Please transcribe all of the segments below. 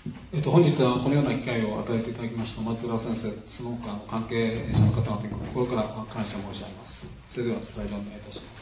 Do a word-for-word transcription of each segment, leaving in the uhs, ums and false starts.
えっと、本日はこのような機会を与えていただきました松浦先生、その他の関係者の方々に心から感謝申し上げます。それではスライドをお願いいたします。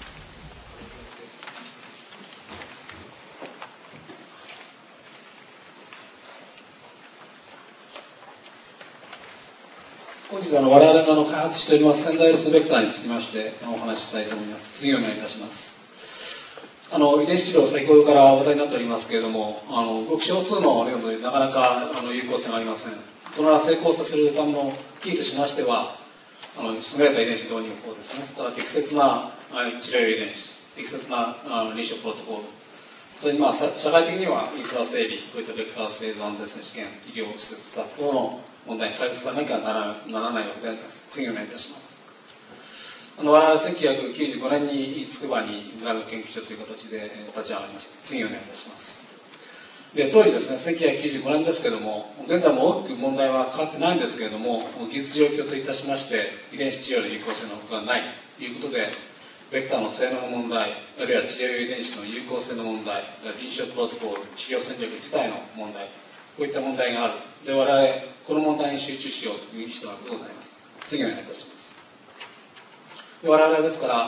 本日あの我々があの開発しておりますセンダーエルスベクターにつきましてお話ししたいと思います。次をお願いいたします。あの遺伝子治療、先ほどから話題になっておりますけれども、あのごく少数の例でなかなかあの有効性がありません。これは成功させるためのキーとしましては、あの優れた遺伝子導入法ですね、それから適切な治療遺伝子、適切なあの臨床プロトコール、それに、まあ、社会的にはインフラ整備、こういったベクター制度安全性試験、医療施設等の問題に解決さなきゃならないわけであります。次をお願いいたします。あの我々はせんきゅうひゃくきゅうじゅうごねんに筑波にグラム研究所という形で立ち上がりました。次をお願いいたします。で当時ですね、せんきゅうひゃくきゅうじゅうごねんですけれども、現在も大きく問題は変わってないんですけれども、技術状況といたしまして、遺伝子治療の有効性のほかがないということで、ベクターの性能の問題、あるいは治療遺伝子の有効性の問題、臨床プロトコール、治療戦略自体の問題、こういった問題がある。で、我々、この問題に集中しようという意思したわけでございます。次をお願いいたします。で我々はですから、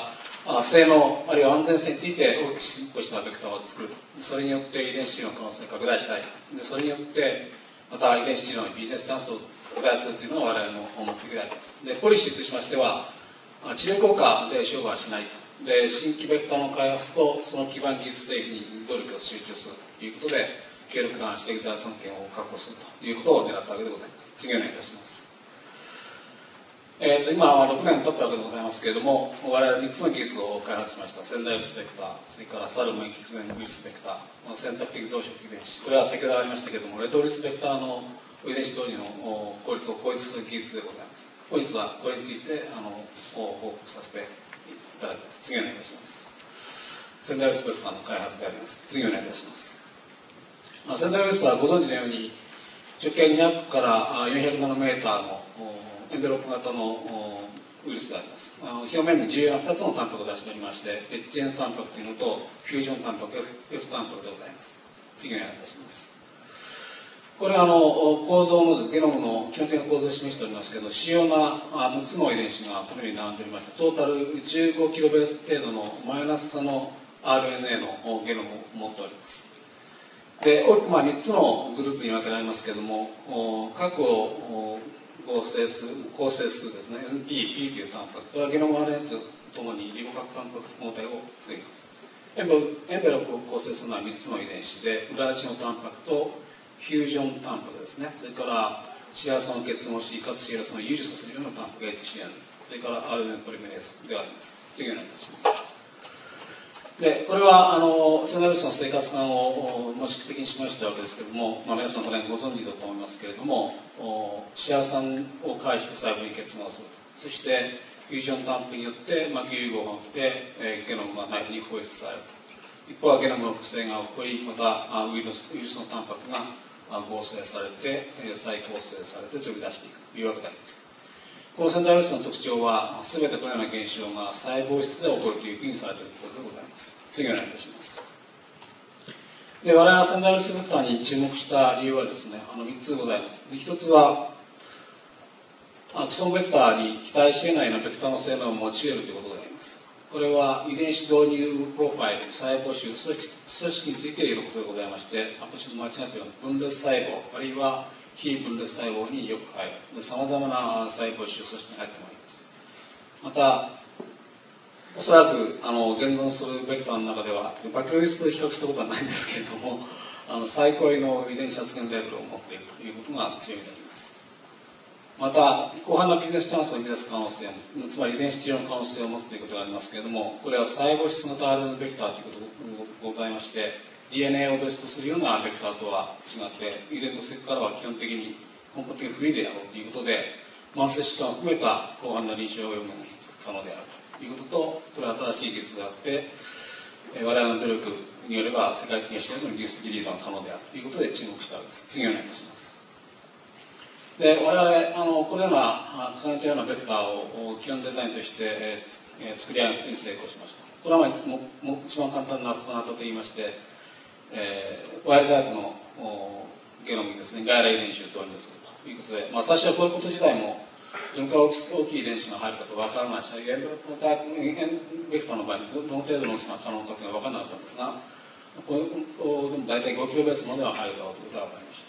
性能、あるいは安全性について大きく進歩したベクターを作ると。それによって遺伝子治療の可能性を拡大したい。でそれによって、また遺伝子治療のビジネスチャンスを拡大するというのが我々の目的であります。で、ポリシーとしましては、治療効果で勝負はしないと。で、新規ベクターの開発とその基盤技術整備に努力を集中するということで、強力な知的財産権を確保するということを狙ったわけでございます。次お願いいたします。えー、と今はろくねん経ったわけでございますけれども、我々みっつの技術を開発しました。センダーエルスベクター、それからサル免疫不全ウイルスベクター、選択的増殖遺伝子、これは先ほどありましたけれども、レトリスベクターの遺伝子導入の効率を向上する技術でございます。本日はこれについてあの報告させていただきます。次お願いいたします。センダーエルスベクターの開発であります。次お願いいたします。センダーエルスはご存知のように、直径にひゃくからよんひゃくナノメーターのエンベロップ型のウイルスであります。あの表面に重要なふたつのタンパクを出しておりまして、エイチエヌ タンパクというのと、フュージョンタンパク、F タンパクでございます。次お願いいたします。これはあの構造のゲノムの基本的な構造を示しておりますけど、主要なむつの遺伝子がこのように並んでおりまして、トータルじゅうごキロベース程度のマイナス差の アールエヌエー のゲノムを持っております。で、大きくまあみっつのグループに分けられますけれども、核を構成する、構成するですね、エヌピー、P というタンパク、これはゲノム アールエヌエー とともにリボ核タンパク抗体を作ります。エンベロップを構成するのはみっつの遺伝子で、裏打ちのタンパクとフュージョンタンパクですね、それからシア酸を結合し、かつシア酸を有利させるようなタンパク エイチエヌ、それから アールエヌエー ポリメレースであります。次お願いいたします。でこれはあのセンダーエルスの生活感を模式的に示したわけですけれども、まあ、皆さんこれご存知だと思いますけれども、シア酸を介して細胞に結合する、そしてフュージョンタンパクによって膜融合が起きて、えー、ゲノムが内部に放出されると。一方はゲノムの複製が起こり、またウイルス、ウイルスのタンパクが合成されて、再構成されて飛び出していくというわけであります。このセンダーエルスの特徴は、すべてこのような現象が細胞質で起こるというふうにされていることでございます。次お願いいたします。で、我々はセンダーエルスベクターに注目した理由はですね、あのみっつございます。ひとつは、既存ベクターに期待し得ないようなベクターの性能を用いるということであります。これは遺伝子導入プロファイル、細胞種、組織についていることでございまして、私の間違っているような分裂細胞、あるいは非分裂細胞によく入る、さまざまな細胞種、組織に入ってまいります。また、おそらくあの現存するベクターの中では、バキロイスと比較したことはないんですけれども、あの最高位の遺伝子発現レベルを持っているということが強みであります。また、広範なビジネスチャンスを生み出す可能性、つまり遺伝子治療の可能性を持つということがありますけれども、これは細胞質型 アールエヌエー ベクターということがございまして、ディーエヌエー をベースとするようなベクターとは違って、遺伝とセクからは基本的に根本的にフリーであろうということで、慢性疾患を含めた広範な臨床応用が可能であるということと、これは新しい技術であって、我々の努力によれば世界的なシェアの技術的リードが可能であるということで注目したわけです。次お願いいたします。で我々あのこのような重ねたようなベクターを基本デザインとして、えー、作り上げることに成功しました。これは、まあ、もも一番簡単な小型といいまして、えー、ワイルドタイプのゲノムにですね、外来遺伝子を投入するということで、まあ、最初はこういうこと自体も、どのくらい大きい遺伝子が入るかと分からないし、エンベクターの場合にどの程度の大きさが可能かというのは分からなかったんですが、こう大体ごキロベースまでは入るだろうということが分かりました。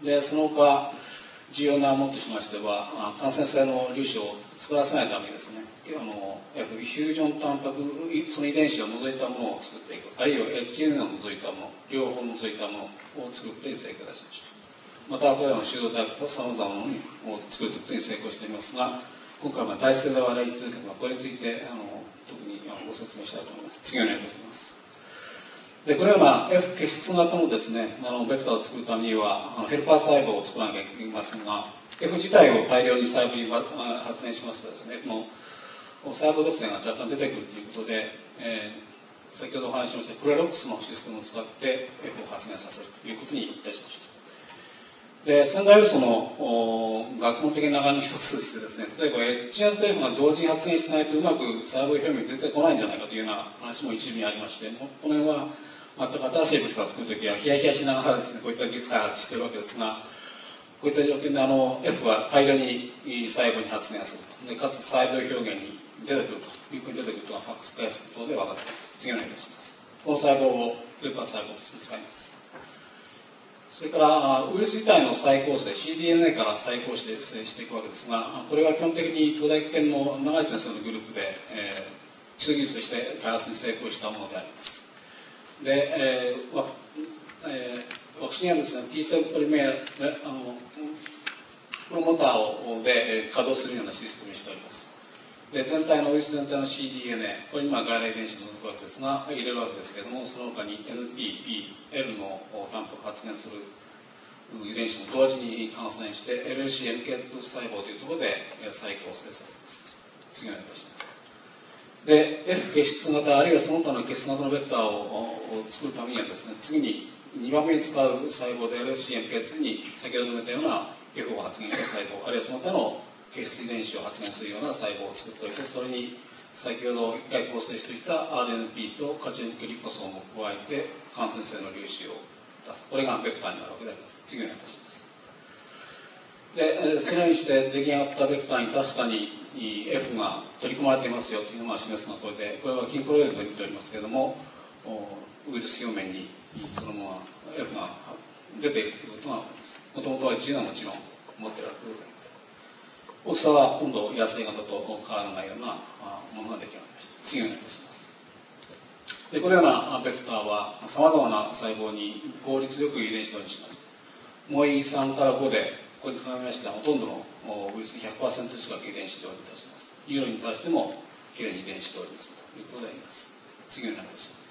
で、その他、重要なものとしましては、感染性の粒子を作らせないためにですね、あのフュージョンタンパク、その遺伝子を除いたものを作っていく、あるいは エイチエヌエー を除いたもの、両方除いたものを作ることに成功いたしました。また、これらの手動タイプとさまざまなものを作ることに成功していますが、今回は大数で笑い続けて、これについてあの特にご説明したいと思います。次お願いいたします。でこれは、まあ、F 結質型のですね、あのベクターを作るためにはあのヘルパー細胞を作らなきゃいけませんが、F 自体を大量に細胞に発現しますとですね、この細胞毒性が若干出てくるということで、えー、先ほどお話ししましたクレロックスのシステムを使って F を発現させるということにいたしました。で仙台ウイルスの学問的な流れの一つとしてですね、例えば エイチアール というのが同時に発現しないとうまく細胞表面に出てこないんじゃないかというような話も一部にありまして、この辺は全く新しいベクターを作るときはヒヤヒヤしながらですね、こういった技術開発しているわけですが、こういった条件であの F は大量に細胞に発現すると、でかつ細胞表現に出てくるというふうに出てくるとはファックス開発等で分かっています。次お願いいたします。この細胞をレパー細胞として使います。それからウイルス自体の再構成 シーディーエヌエー から再構成していくわけですが、これは基本的に東大科研の永井先生のグループで、えー、基礎技術として開発に成功したものであります。で、えーわえー、ワクチンはですね T セルポリメーあのプロモーターをで稼働するようなシステムにしております。で全体のウイルス全体の シーディーエヌエー、これに外来遺伝子を除くわけですが、入れるわけですけれども、その他に エヌピー、P、L のタンパクを発現する遺伝子も同時に感染して エルエルシー、エムケーツー 細胞というところで再構成させます。次お願いいたします。で F 結質型あるいはその他の結質型のベクターを作るためにはですね、次ににばんめに使う細胞で エルエルシー、エムケーツー に先ほど述べたような F を発現した細胞、あるいはその他の結質遺伝子を発現するような細胞を作っておいて、それに先ほど一回構成しておいた アールエヌピー とカチェニックリポソームを加えて感染性の粒子を出す。これがベクターになるわけであります。次お願いいたします。でそれにして出来上がったベクターに確かに F が取り込まれていますよというのが示すのがこれで、これは筋コロイドで見ておりますけれども、ウイルス表面にそのまま F が出ているということが分かります。もともとは自由なもちろん持っているわけでございます。大きさはほとんど野生型と変わらないようなものが出来上がりました。次お願いいたします。でこのようなベクターはさまざまな細胞に効率よく遺伝子導入します。もうさんからごでここに考えましてほとんどのウイルス ひゃくパーセント 近く遺伝子導入いたします。ユーロに対してもきれいに遺伝子導入するということであります。次お願いいたします。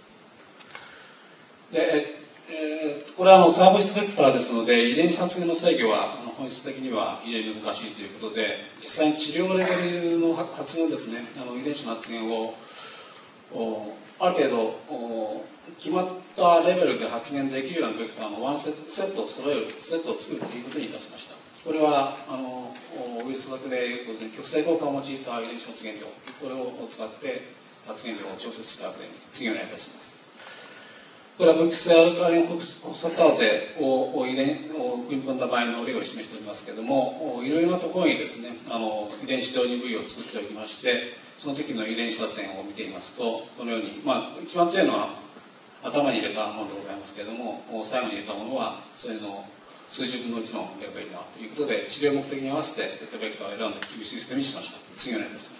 でえー、これはあの細胞質ベクターですので、遺伝子発現の制御は本質的には非常に難しいということで、実際に治療レベルの発現ですね、あの遺伝子の発現をある程度決まったレベルで発現できるようなベクターのワンセットを揃える、セットを作るということにいたしました。これはあのウイルス学で極性効果を用いた遺伝子発現量、これを使って発現量を調節したわけです。次お願いいたします。これは分泌性アルカリンホスターゼを遺伝を組み込んだ場合の例を示しておりますけれども、いろいろなところにですね、あの遺伝子導入部位を作っておりまして、その時の遺伝子発現を見ていますと、このように、まあ、一番強いのは頭に入れたものでございますけれども、最後に入れたものはそれの数十分のいちのレベルだということで、治療目的に合わせてベクターベクターを選んでというシステムにしました。次お願いいたします。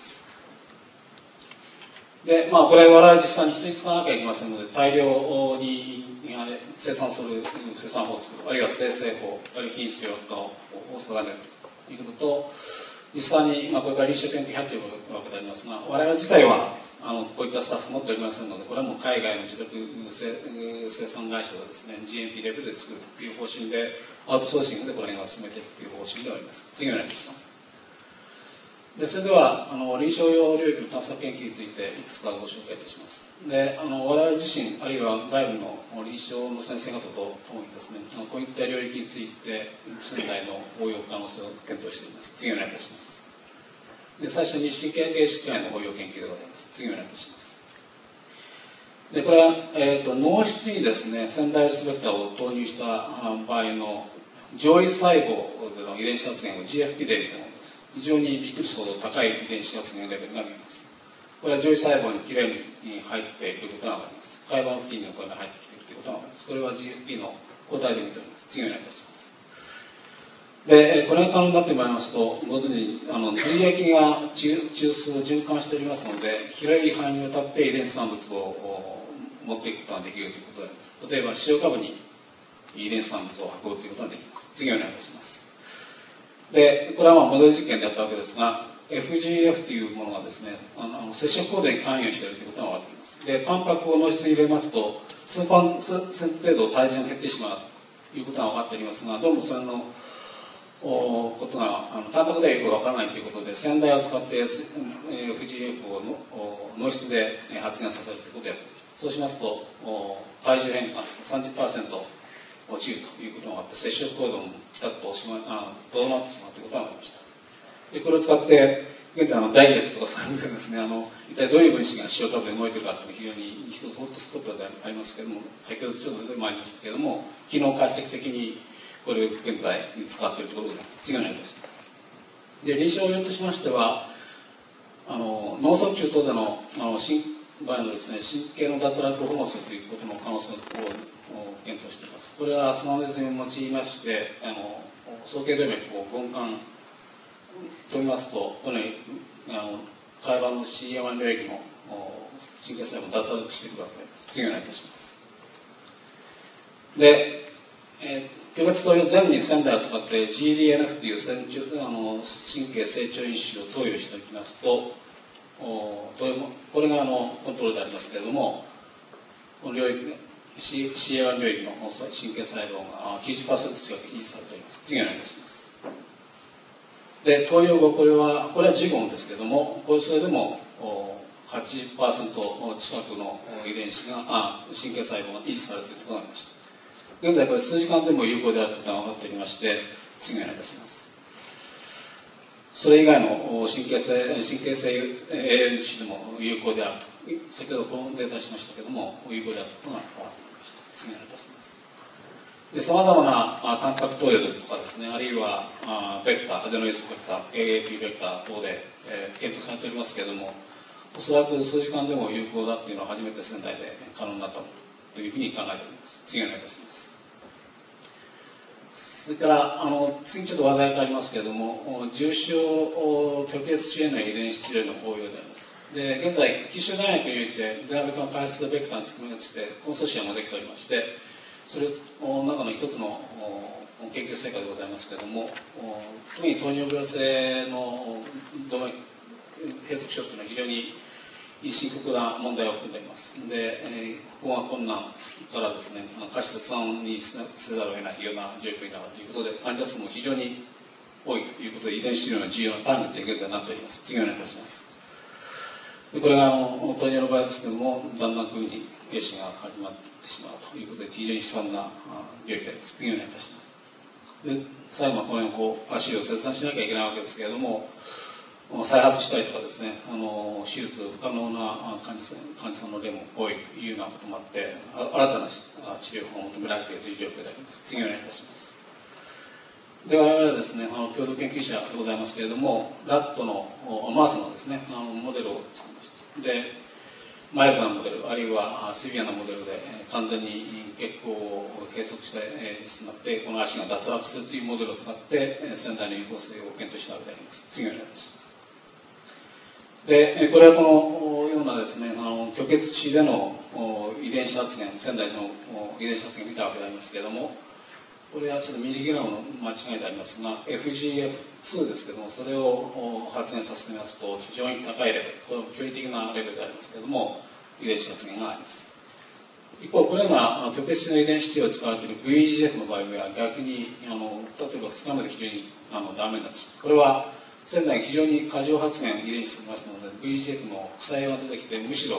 で、まあ、これ我々実際に人に使わなきゃいけませんので、大量に生産する生産法を作る、あるいは生成法、あるいは品質良化を定めるということと、実際に、まあ、これから臨床研究に入っているわけでありますが、我々自体はあのこういったスタッフ持っておりませんので、これはもう海外の自宅生産会社がですね、ジーエムピー レベルで作るという方針で、アウトソーシングでこれを進めていくという方針であります。次お願いします。でそれではあの臨床用領域の探索研究についていくつかご紹介いたします。であの我々自身あるいは外部の臨床の先生方とともにですね、こういった領域について仙台の応用可能性を検討しています。次お願いいたします。で最初に神経系疾患への応用研究でございます。次お願いいたします。でこれは、えーと、脳室にですね仙台ウイルスベクターを投入した場合の上位細胞での遺伝子発現を ジーエフピー で見たものです。非常にびっくりするほど高い遺伝子発現レベルが見えます。これは上位細胞にきれいに入っていることが分かります。海馬付近にこれが入ってきているということが分かります。これは ジーエフピー の抗体で見ております。次お願いいたします。で、これが可能になってまいりますと、ご存じあの髄液が中中枢を循環しておりますので、広い範囲にわたって遺伝子産物を持っていくことができるということであります。例えば、視床下部に遺伝子産物を運ぶということができます。次お願いいたします。で、これはまあモデル実験でやったわけですが、エフジーエフ というものがですね、あの接触コードに関与しているということが分かっています。で、タンパクを脳室に入れますと、数パーセント程度体重が減ってしまうということが分かっておりますが、どうもそれのことがあのタンパクではよく分からないということで、先代を使って エフジーエフ を脳室で発現させるということをやっていました。そうしますと、体重変化が さんじゅっパーセント 落ちるということがあって、接触行動もピタッととどまってしまうということが分かりました。でこれを使って現在のダイエットとかされてですね、あの一体どういう分子が視床下部で動いているかというのは非常に一つホットスポットでありますけれども、先ほどちょっと出てまいりましたけれども、機能解析的にこれを現在使っているところであります。次お願いいたします。で、臨床用としましては、あの脳卒中等でのあの心場合のですね、神経の脱落を保護するということの可能性を検討しています。これはスマホネズミを用いまして、あの総経動脈を軍艦取りますと、このようにあの海馬の シーエーワン 領域の神経細胞を脱落していくわけです。次お願いいたします。で、えー虚血投与前にせんだいを使って ジーディーエヌエフ という線虫あの神経成長因子を投与しておきますと、おこれがあのコントロールでありますけれども、この領域 シーエーワン 領域の神経細胞が きゅうじゅっパーセント 近く維持されております。次お願いいたします。で、投与後、これはこれはジゴンですけれども、これそれでも はちじゅっパーセント 近くの遺伝子があ神経細胞が維持されていることがありました。現在これ数時間でも有効であるということが分かっておりまして、次お願いいたします。それ以外の神経性神経性栄養因子でも有効であると、先ほどこのデータしましたけれども有効であるということが分かっておりました。次お願いいたします。で、さまざまなタンパク投与ですとかですね、あるいはあベクターアデノイスベクター エーエーピー ベクター等で、えー、検討されておりますけれども、おそらく数時間でも有効だというのは初めて仙台で可能になったというふうに考えております。次お願いいたします。それからあの次ちょっと話題が変わりますけれども、重症虚血腫への遺伝子治療の応用であります。で、現在九州大学においてデナビカの開発ベクターにつきましてコンソーシアムができておりまして、それの中の一つの研究成果でございますけれども、特に糖尿病性の動脈閉塞症というのは非常に深刻な問題を含んでいます。で、えー、ここが困難からですね、過失切断にせざるを得ないような状況になるということで、患者数も非常に多いということで、遺伝子治療の重要なターゲットに現在なっております。次お願いいたします。でこれがあの糖尿の場合ですけれども、だんだんこういうふうに壊死が始まってしまうということで、非常に悲惨な病気であります。次お願いいたします。で、最後はこの辺こう足を切断しなきゃいけないわけですけれども、再発したりとかですね、あの手術不可能な患者さん、患者さんの例も多いというようなこともあって、新たな治療法を求められているという状況であります。次お願いいたします。で、我々はですね、あの共同研究者でございますけれども、ラットのマウスのですね、あのモデルを作りました。で、マイルドなモデル、あるいはシビアなモデルで完全に血行を閉塞してしまって、この足が脱落するというモデルを使って仙台の有効性を検討したわけであります。次お願いいたします。で、これはこのようなですね、あの虚血死での遺伝子発現、仙台の遺伝子発現を見たわけでありますけれども、これはちょっとミリグラムの間違いでありますが、エフジーエフツー ですけれども、それを発現させてみますと、非常に高いレベル、これは驚異的なレベルでありますけれども、遺伝子発現があります。一方、これら虚血死の遺伝子治療を使われている ブイイージーエフ の場合は逆に、あの例えばふつかめで非常にあのダメになってしまう。これは仙台が非常に過剰発現遺伝子していますので、 ブイイージーエフ の副作用が出てきて、むしろ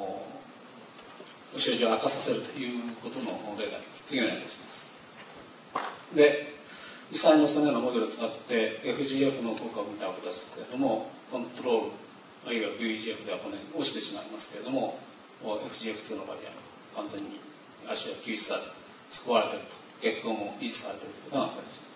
症状を悪化させるということの例であります。次お願いいたします。で、実際のそのようなモデルを使って エフジーエフ の効果を見たわけですけれども、コントロールあるいは ブイイージーエフ ではこのように落ちてしまいますけれども、 エフジーエフツー の場合は完全に足が救出され、救われていると、血行も維持されているということが分かりました。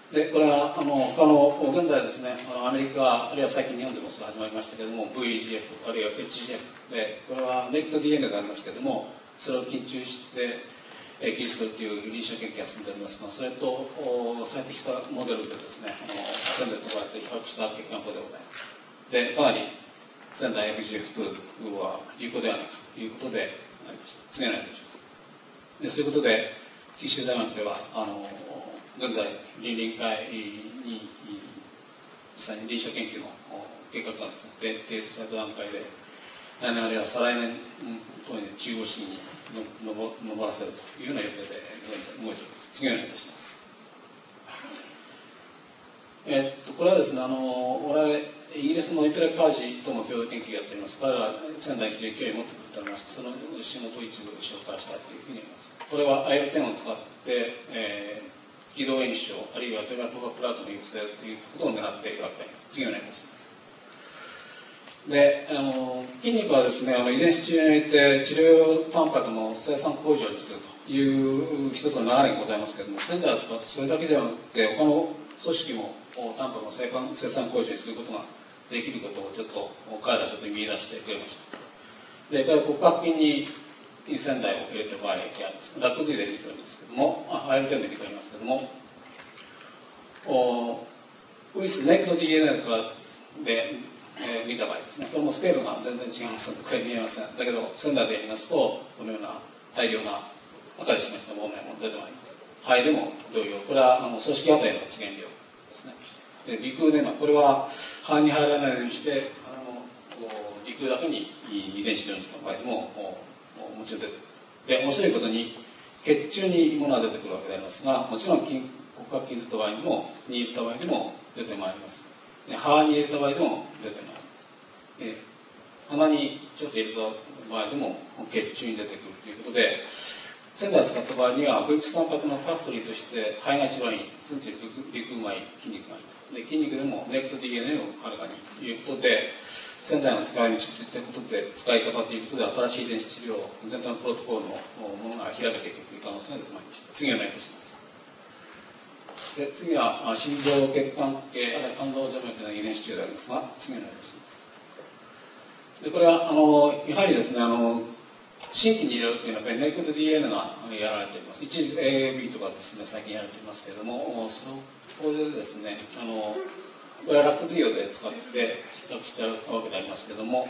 でこれはあの他の現在ですね、あのアメリカあるいは最近日本でもそれ始まりましたけれども ブイイージーエフ あるいは エイチジーエフ でこれはネイキッド ディーエヌエー でありますけれども、それを緊急してえー、技術という臨床研究が進んでおりますが、それと最適したモデルでですね、あの仙台とこうやって比較した結果の方でございます。で、かなり仙台 エフジーエフツー は有効ではないかということでありました。次お願いいたします。でそういうことで、九州大学ではあの現在、倫理委員会に実際に臨床研究の計画がですね、提出された段階で、来年あるいは再来年等に中央審議に上らせるというような予定で動いております。次お願いいたします。えっとこれはですね、あの我々イギリスのインペラカージとも共同研究をやっております。彼らは仙台非常に興味を持ってくれておりまして、その仕事を一部紹介したいというふうに思います。これは アイエルテン を使って、えー、気道炎症あるいは動脈硬化プラートの抑制ということを狙っているわけであります。次お願いいたします。であの筋肉はですね、あの遺伝子治療において治療タンパクの生産向上にするという一つの流れがございますけれども、仙台を使ってそれだけじゃなくて他の組織もタンパクの生産向上にすることができることをちょっと彼らはちょっと見出してくれました。でこれは骨格筋に仙台を入れた場合があります。ラック髄で見ておりますけども、アイエルテンで見ておりますけども、おウイルスネイクの ディーエヌエー からでえー、見た場合ですね、これもスケールが全然違いますのでこれ見えません。だけど仙台でやりますとこのような大量な赤で示した棒面も出てまいります。肺でも同様、これはあの組織当たりの発現量ですね。で鼻腔でのこれは肺に入らないようにしてあの鼻腔だけに遺伝子量にした場合でももちろん出てくる。で面白いことに血中にものが出てくるわけでありますが、もちろん筋骨格筋出た場合にもに入れた場合でも出てまいります。鼻に入れた場合でも出てまいります。え鼻にちょっと入れた場合でも血中に出てくるということで、仙台を使った場合には分泌タンパクのファクトリーとして肺が一番いい、すなわち鼻腔がいい、筋肉がいいで、筋肉でもネイキッド ディーエヌエー をはるかにということで、仙台の使い道といったことで、使い方ということで新しい遺伝子治療全体のプロトコルのものが開けていくという可能性が出てまいりました。次お願いいたします。で次は心臓血管系あるいは肝臓静脈の遺伝子治療でありますが、次お願いいたします。でこれはあのやはりですね、あの新規に入れるというのはネイキッド ディーエヌエー がやられています。一部 エーエービー とかですね最近やられていますけれども、そこでですね、あのこれはラック髄用で使って比較しているわけでありますけれども、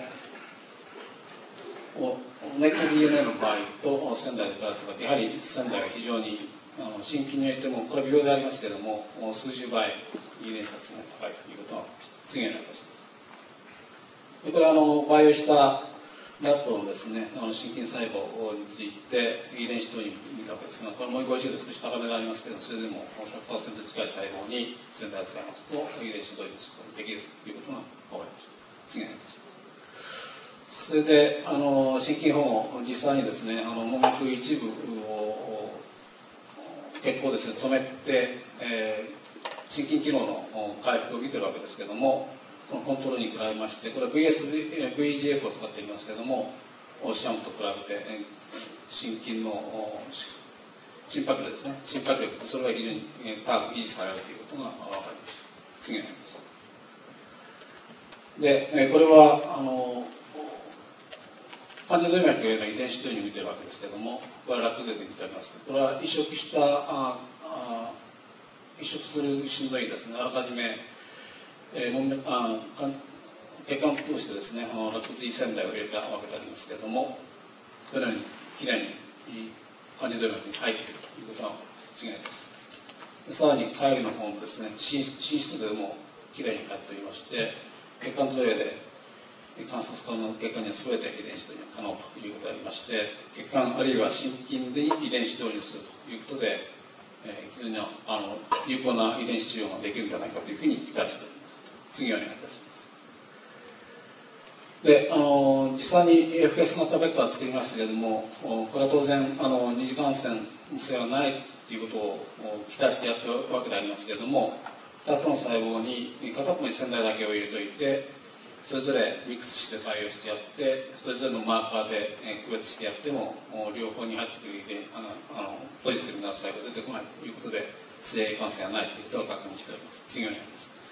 ネイキッド ディーエヌエー の場合と仙台で比べてやはり仙台は非常にあの新規においてもこれは微量でありますけれども数十倍遺伝子数が高いということが次のようになります。でこれはあの培養したラットのですね、あの心筋細胞について遺伝子等に見たわけですが、これもごじゅうで少し高めがありますけど、それでも ひゃくパーセント 近い細胞に仙台を使いますと遺伝子同意することができるということが分かりました。次のようになります。それであの心筋保護、実際にですね、あの門脈一部を血行をですね止めて、えー、心筋機能の回復を見ているわけですけれども、このコントロールに比べまして、これは ブイエスブイイージーエフ を使っていますけれども、シャムと比べて心筋の心拍力ですね、心拍力、それが非常に高く維持されるということが分かりました。次のようにそうです。で、これはあの冠状動脈への遺伝子というのを見ているわけですけれども、これはラック髄で見てありますけど、これは移植したああ移植する心臓にですね、あらかじめえー、あ血管を通してですね、あのラック髄腺体を入れたわけでありますけれども、このようにきれいに冠状動脈に入っているということが分かります。次のようです。さらに海の方もですね、寝室でもきれいに入っておりまして、血管造影で観察可能な血管には全て遺伝子導入可能ということでありまして、血管あるいは心筋で遺伝子導入するということで、えー、非常にあの有効な遺伝子治療ができるんじゃないかというふうに期待しております。次をお願いいたします。で、あの実際に エフピーエス 型ベクターを作りましたけれども、これは当然あの二次感染性はないということを期待してやっているわけでありますけれども、ふたつの細胞に片っぽに腺体だけを入れておいて、それぞれミックスして対応してやって、それぞれのマーカーで区別してやっても両方に入ってくるであのあのポジティブな細胞が出てこないということで、 性感染がないということが確認しております。次のようにお願いします。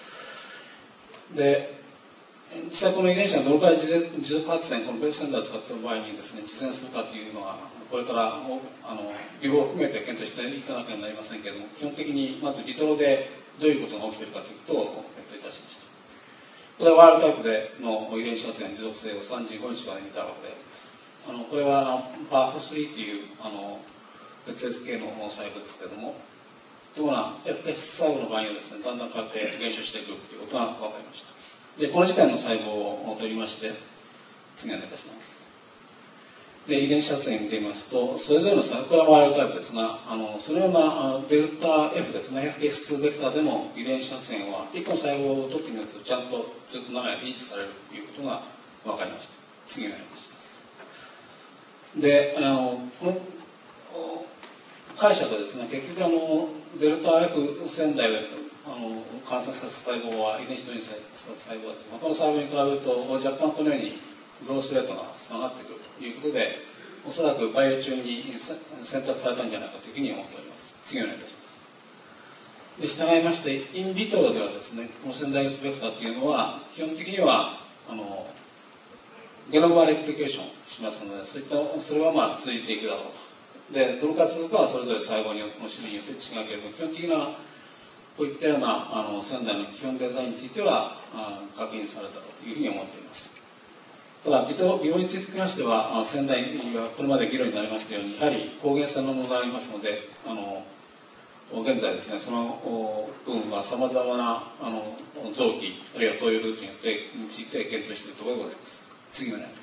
で、実際この遺伝子がどのくらい持続発電、このベースセンターを使っている場合にですね、実現するかというのは、これからあの予防を含めて検討していかなければなりませんけれども、基本的にまずビトロでどういうことが起きているかということを検討いたしました。これはワイルドタイプでの遺伝子発現の持続性をさんじゅうごにちまで見たわけであります。あのこれはパーフスリーというあの血液系の細胞ですけれども、ところが エフケー 細胞の場合にはですね、だんだん変わって減少していくということが分かりました。で、この時点の細胞を取りまして、次お願いいたします。で、遺伝子発現を見てみますと、それぞれの細胞、これはワイルドタイプですが、あのそのようなデルタ F ですね、エフケーエスツー ベクターでの遺伝子発現は、いっこの細胞を取ってみますと、ちゃんとずっと長い間維持されるということが分かりました。次お願いします。で、あのこの解釈はですね、結局あのデルタ F 線代あの感染させた細胞は遺伝子取りにされた細胞はですね、この細胞に比べると若干このようにグロースレートが下がってくるということで、おそらく培養中に選択されたんじゃないかというふうに思っております。次お願いいたします。で、従いまして、インビトロではですね、このセンダイルスベクターというのは、基本的にはあのゲノムはレプリケーションしますので、そういったそれはまあ続いていくだろうと。で、どのか続くかはそれぞれ細胞によっての種類によって違うけれども、基本的なこういったようなあのセンダーの基本デザインについてはあ確認されたというふうに思っています。ただ、ビトロについてきましては、仙台はこれまで議論になりましたように、やはり抗原性の問題がありますので、あの現在ですね、その部分はさまざまなあの臓器、あるいは投与ルートによってについて検討しているところでございます。次お願いします。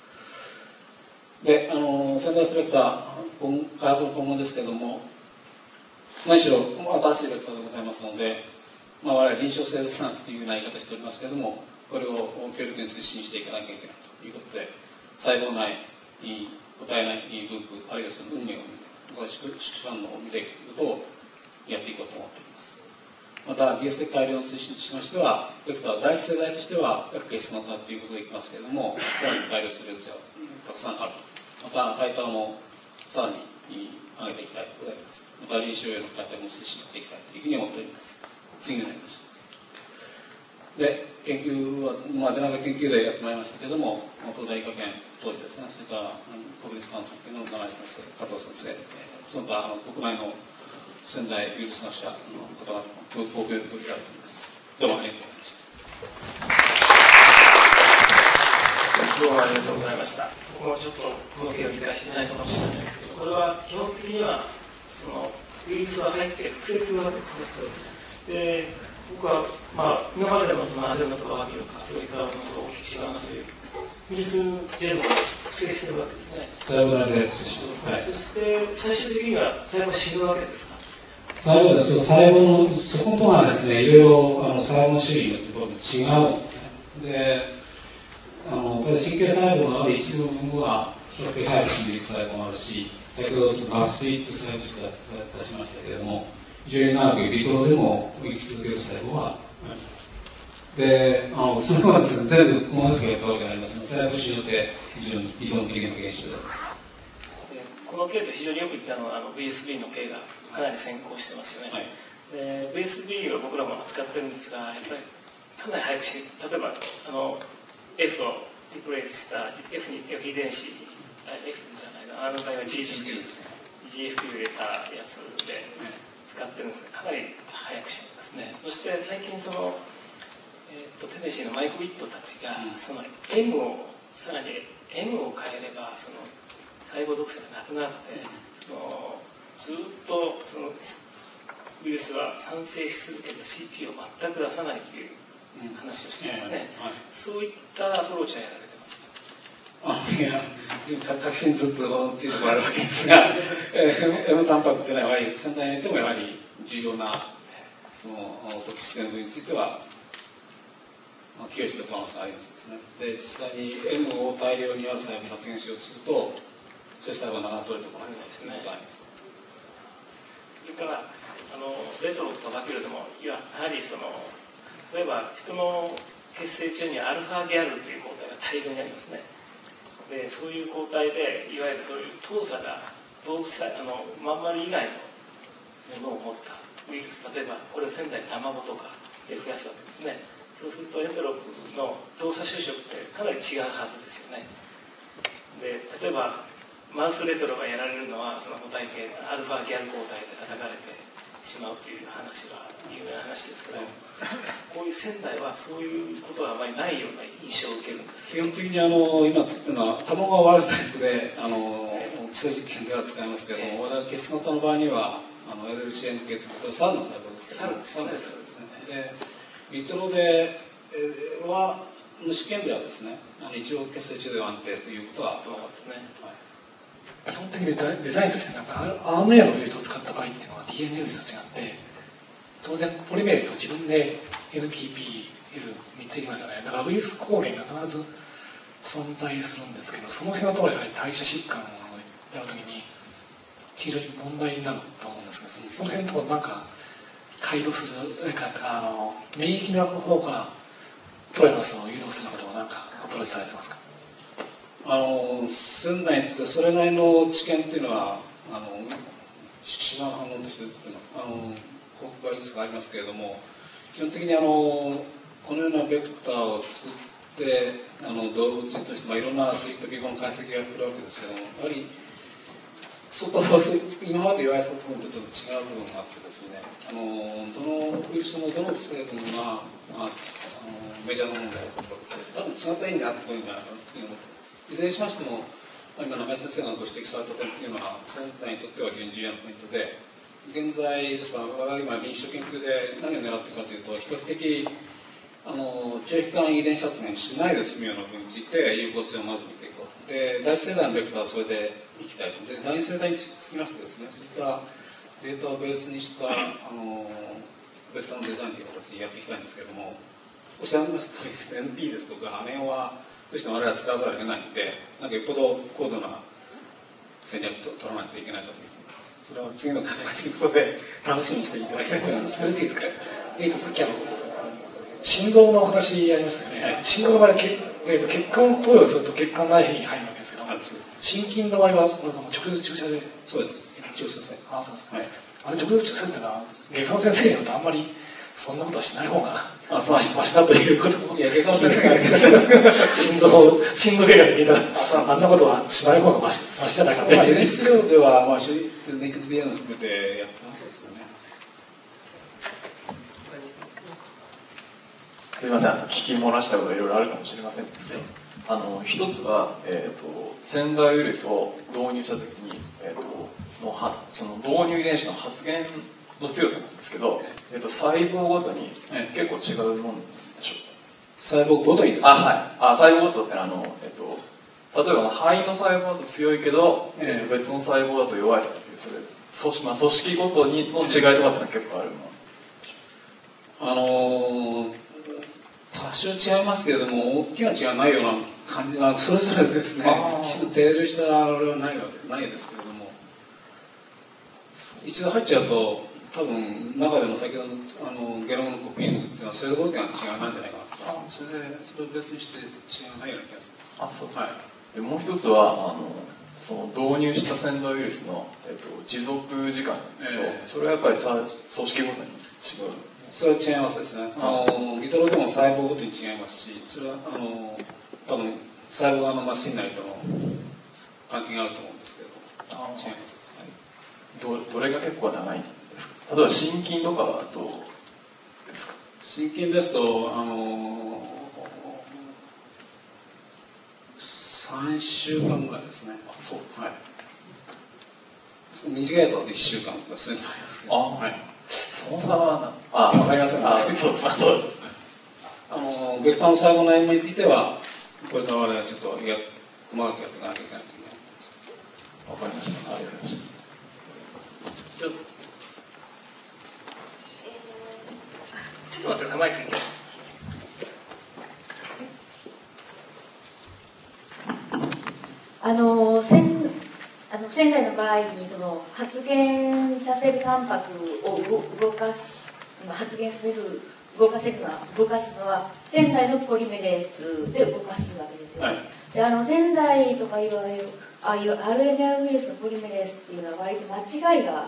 で、あの仙台スペクター、開発の今後ですけれども、何しろ新しいベクターでございますので、まあ、我々臨床生物産というような言い方をしておりますけれども、これを強力に推進していかなきゃいけないということで、細胞内に個体内分布、あるいはその運命を見て、宿主反応を見ていくことをやっていこうと思っております。また、技術的改良の推進としましては、ベクターは第一世代としては、エフケーエス型ということでいきますけれども、さらに改良する必要がたくさんあると。また、タイターもさらに上げていきたいということであります。また、臨床への改良も推進していきたいというふうに思っております。次のお願いします。で、研究は、まあ、出長研究でやってまいりましたけれども、東大医科研当時ですね、それから国立感染研の長井先生、加藤先生、その他あの国内の仙台ウイルス学者の方々もご協力いただいております。どうもありがとうございました。 どうもありがとうございました。僕もちょっとこの件を理解してないかもしれないですけど、これは基本的にはそのウイルスが入って複製するわけですね。で、僕は、まあ、今までのそのアデノとかワキロとかそういったものと大きく違うなというウイルスジェノムを複製してるわけですね。 細胞内で複製してます。 そして最終的には細胞が死ぬわけですか。 細胞です細胞のそことがですね、いろいろあの細胞の種類によってこう違うんですね。で、あのこれ神経細胞のある一部分は比較的早く死んでいく細胞もあるし、先ほどちょっとバフスイット細胞と出しましたけれども、非常に長くビトロでも生き続ける細胞はあります。で、あのそれはですね、全部この時やったわけでありますので、細胞種によって非常に依存的な現象であります。 この系と非常によく言ったのはあの ブイエスビー の系がかなり先行してますよね。はい、で ブイエスビー は僕らも扱ってるんですが、やっぱりかなり早くし、例えばあの F をリプレイスした F, に F 遺伝子、F じゃないな、あの場合は G ですね、ジーエフピー を入れたやつで使ってるんですが、かなり早くしていますね。そして最近その、えー、とテネシーのマイク・ウィットたちが、うん、その M をさらに M を変えればその細胞毒性がなくなって、そのずっとそのウイルスは産生し続けて シーピー を全く出さないという話をしてますね。うんはい、そういったアプローチはやられてますか。 あいや確信ずっとついてこられるわけですが、M タンパクというのはやはり先代においてもやはり重要なその突起システムについては寄与している可能性がありますですね。で実際に M を大量にある細胞に発現しようとすると、そういう細胞がなかなか取れてこないということがあります。 それからあのレトロとかバキュロでもやはりその例えば人の血清中にはアルファギャルという抗体が大量にありますね。でそういう抗体でいわゆるそういう糖鎖が動物細あのまん丸以外のものを持ったウイルス、例えばこれを仙台の卵とかで増やすわけですね。そうするとエンベロープの動作収縮ってかなり違うはずですよね。で例えばマウスレトロがやられるのはその個体系アルファギャル抗体で叩かれてしまうという話は有名な話ですけど、こういう仙台はそういうことはあまりないような印象を受けるんですけど、 基本的にあの今作ってるのは卵が割れるタイプであの基礎実験では使いますけれども、我々血質型の場合にはあの エルエルシーエヌ 系、これサルの細胞ですけど、 サルですね。 でビトロではの試験ではですね、一応血清中では安定ということは分かってますね。 基本的にデザインとしてなんか アールエヌエー のウイルスを使った場合っていうのは ディーエヌエー ウイルスと違って当然ポリメレスは自分で エヌピーピーエルみっついりますよね。だからウイルス抗原が必ず存在するんですけど、その辺のところはやはり代謝疾患をやるときに非常に問題になると思うんですけど、その辺のところなんか回路するなんかあの免疫学の方からトレラスを誘導するようなことは何かアプローチされてますか？ あの仙台についてそれなりの知見っていうのはあの宿主の反応として出てます。あの報告がいくつかありますけれども、基本的にあのこのようなベクターを作ってあの動物として、まあ、いろんなそういった技法の解析がやってるわけですけども、やはり外今まで言われた部分とちょっと違う部分があってですね、あのどのウイルスのどの成分が、まあ、あのメジャーなものであるかとかですね、多分違った意味であってこいんじゃないかなというのをいずれにしましても、まあ、今中井先生がご指摘された点というのは仙台にとっては非常に重要なポイントで、現在ですから我々今臨床研究で何を狙っているかというと、比較的あの長期間遺伝子発現しないで済むような部分について有効性をまず見ていこう。で第一世代のベクターはそれでいきたいと。で第二世代につきましてですね、そういったデータをベースにしたあのベクターのデザインという形でやっていきたいんですけれども、おっしゃいました通りですね、 エヌピー ですとかアネオはどうしても我々は使わざるを得ないので、なんかよっぽど高度な戦略を取らないといけないかというふうに思います。それは次の課題ということで楽しみにしていただきたいと思います。よろしいですか？ えーとさっきあの心臓のお話ありましたよね、はい、心臓の場合は血、えー、と血管を投与すると血管内皮に入るわけですけど、はい、そうです。心筋の場合はその直接注射で。 そうです。注射で。 あ、そうです、はい、あれ直接注射っていうのは外科の先生によるとあんまりそんなことはしない方がマシだということも。 いや、外科の先生が言ってました心臓心臓外科で聞いたらあんなことはしない方がマシマシじゃないかって。 まあ、エヌエイチ 治療では、まあ、ネイキッド ディーエヌエー を含めてやってますですよね。 すみません、聞き漏らしたことがいろいろあるかもしれませんけど、あの一つは、えーと、仙台ウイルスを導入したときに、えーと、のはその導入遺伝子の発現の強さなんですけど、えーと、細胞ごとに結構違うものでしょうか？ 細胞ごとにですか？ あ、はい。あ、細胞ごとってあの、えーと、例えば肺の細胞だと強いけど、えー、別の細胞だと弱いとかっていう、それです。組織、まあ、組織ごとにの違いとかっていうのは結構あるの。 あのー多少違いますけれども、大きな違いはないような感じはそれぞれですね、きちんと定例したあれはないわけないですけれども、一度入っちゃうと多分中での先ほどのあのゲノムのコピー数っていうのはそれほど大きな違いなんじゃないかなと思います。それでそれを別にして違いがないような気がする。 あ、そうです。はい。でもう一つはあのその導入した仙台ウイルスの、えっと、持続時間なんですけど、えー、それはやっぱりさ組織ごとに違う。 それは違いますですね。あのビトロでも細胞ごとに違いますし、それはあの多分細胞側のマシン内との関係があると思うんですけど、違いますですね。 ど, どれが結構長いんですか？例えば心筋とかはどうですか？ 心筋ですとあのさんしゅうかんぐらいですね。 あ、そうですね。はい、 短いやつだといっしゅうかんとかそういうのありますけど。 あ、はい。その差はあ分かりません。 あ、そうです。そうです。 あのベクターの細胞の塩についてはこれから我々はちょっとや細かくやっていかなきゃいけないと思います。 わかりました。ありがとうございました。 ちょちょっと待って、生意気に。 あの仙あの仙台の場合にその発現させるタンパクを動かす発現する動かせるのは動かすのは仙台のポリメレースで動かすわけですよ、はい、であの仙台とかいわゆるああいう アールエヌエー ウイルスのポリメレースっていうのは割と間違いが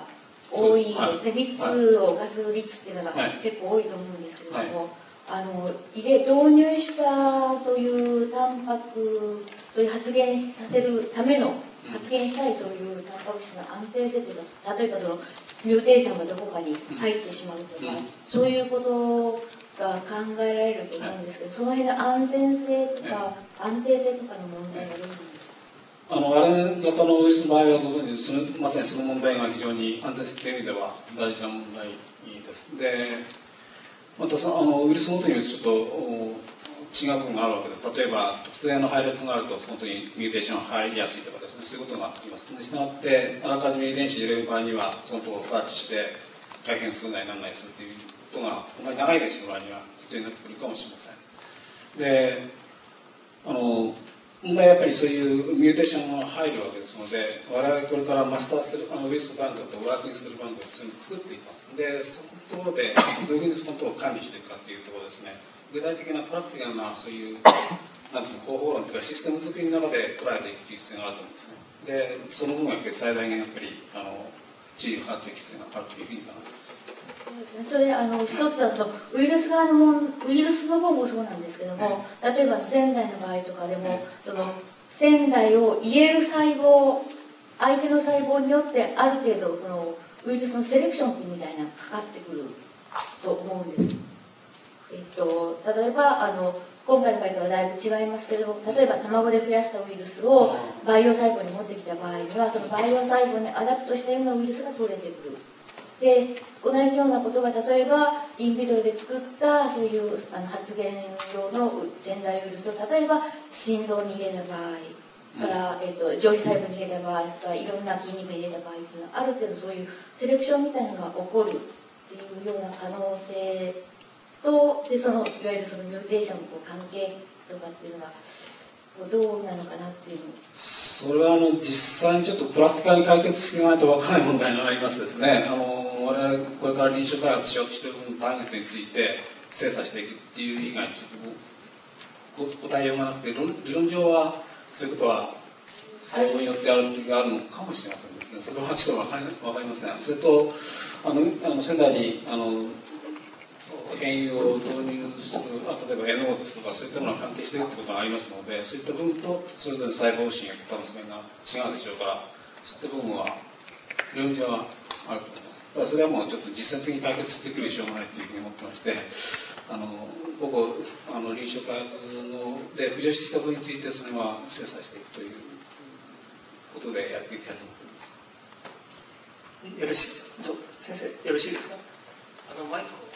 多いですね、 はい、 ミスを犯す率っていうのが結構多いと思うんですけれども、はい、あの入れ導入したそういうタンパク、そういう発現させるための、発現したいそういうタンパク質の安定性というか、例えばそのミューテーションがどこかに入ってしまうとか、うん、そういうことが考えられると思うんですけど、その辺の安全性とか安定性とかの問題がどうなんですか？ あの、あれ型のウイルスの場合はご存知、そのまさにその問題が非常に安全性という意味では大事な問題です。で、またそのあのウイルスごとにちょっと違う部分があるわけです。例えば、特定の配列があると、その時にミューテーションが入りやすいとかですね、そういうことがあります。で、したがって、あらかじめ遺伝子入れる場合には、そのところをサーチして、改変数なり何なりするということが、あまり長い遺伝子の場合には必要になってくるかもしれません。で、あの、問題はやっぱりそういうミューテーションが入るわけですので、我々これからマスターするあのウイルスバンクとワーキングするバンクを普通に作っています。で、そのところでどういうふうにそのところを管理していくかというところですね。具体的なプラクティカルなそういうなんていう方法論というかシステム作りの中で捉えていく必要があると思うんですね。で、その分はやっぱり最大限やっぱりあの注意を払っていく必要があるというふうに考えています。 それあの一つはそのウイルス側のもウイルスの方もそうなんですけども、例えば潜在の場合とかでも、その潜在を入れる細胞、相手の細胞によってある程度そのウイルスのセレクションみたいなのがかかってくると思うんです。えっと、例えばあの今回の場合とはだいぶ違いますけど、例えば卵で増やしたウイルスを培養細胞に持ってきた場合には、その培養細胞にアダプトしたようなウイルスが取れてくる。で、同じようなことが例えばインビトロで作ったそういうあの発現用の潜在ウイルスを例えば心臓に入れた場合から、えっと、上皮細胞に入れた場合とかいろんな筋肉に入れた場合っていうのはある程度そういうセレクションみたいなのが起こるっていうような可能性と、でそのいわゆるそのミューテーションの関係とかっていうのがどうなのかなっていうの。 それはあの実際にちょっとプラクティカルに解決していかないと分からない問題がありますですね。あの我々これから臨床開発しようとしているターゲットについて精査していくっていう以外にちょっと答えようがなくて、理論上はそういうことは細胞によってある時があるのかもしれませんですね。それはちょっと分かり、分かりません。それとあのあの仙台にあの変異を導入する、例えば エヌオー ですとかそういったものが関係しているということがありますので、そういった部分とそれぞれ細胞心や多分それが違うでしょうから、そういった部分は理論上はあると思います。ただそれはもうちょっと実践的に解決してくるしょうがないというふうに思ってまして、あの午後あの臨床開発ので浮上してきた部分についてそれは精査していくということでやっていきたいと思っています。 よろしいですか。先生よろしいですか。あのマイクを。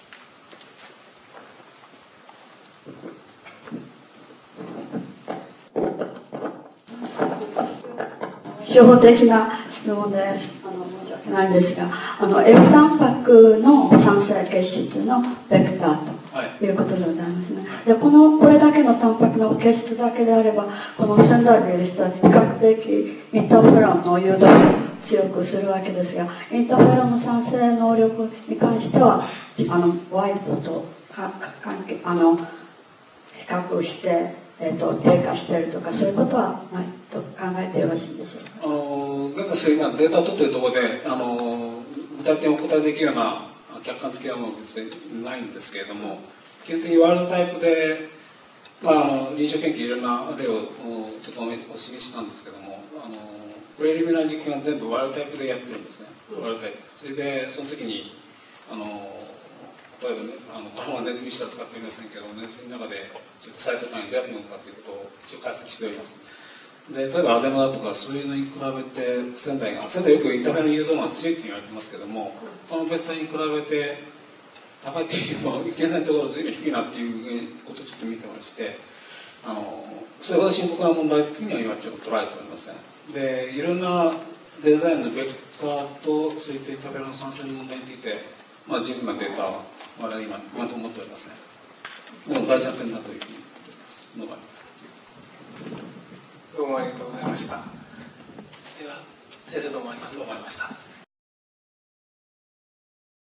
初歩的な質問です。あの申し訳ないんですが、あの F タンパクの酸性結質のベクターということでございますね。で、このこれだけのタンパクの結質だけであれば、この仙台ウイルスと比較的インターフェロンの誘導を強くするわけですが、インターフェロンの酸性能力に関しては、あのワイルドとか関係あの比較して。えー、と低下しているとかそういうことはないと考えてよろしいでしょうか。 あの現在そういう今データを取っているところであの具体的にお答えできるような客観的なものは別にないんですけれども、基本的にワールドタイプで、まあ、あの臨床研究いろんな例をちょっとお示ししたんですけども、あのプレリミナル実験は全部ワールドタイプでやってるんですね。ワールドタイプそれでその時にあの例えば、ね、あのこのままネズミしか使っていませんけど、ネズミの中でそういったサイトカインどうやって動くかということを一応解析しております。で例えばアデマだとかそういうのに比べて仙台が仙台よくインターフェル誘導が強いって言われてますけども、他のベクターに比べて高いっていうよりも現在のところ随分低いなっていうことをちょっと見てまして、あのそれほど深刻な問題というには今ちょっと捉えておりません。でいろんなデザインのベクターとそういったインターフェルの酸性の問題について、まあ、十分なデータは我々今今と思っておりません。でも大事な点だというふうに思っております。どうもどうもありがとうございました。では先生どうもありがとうございました。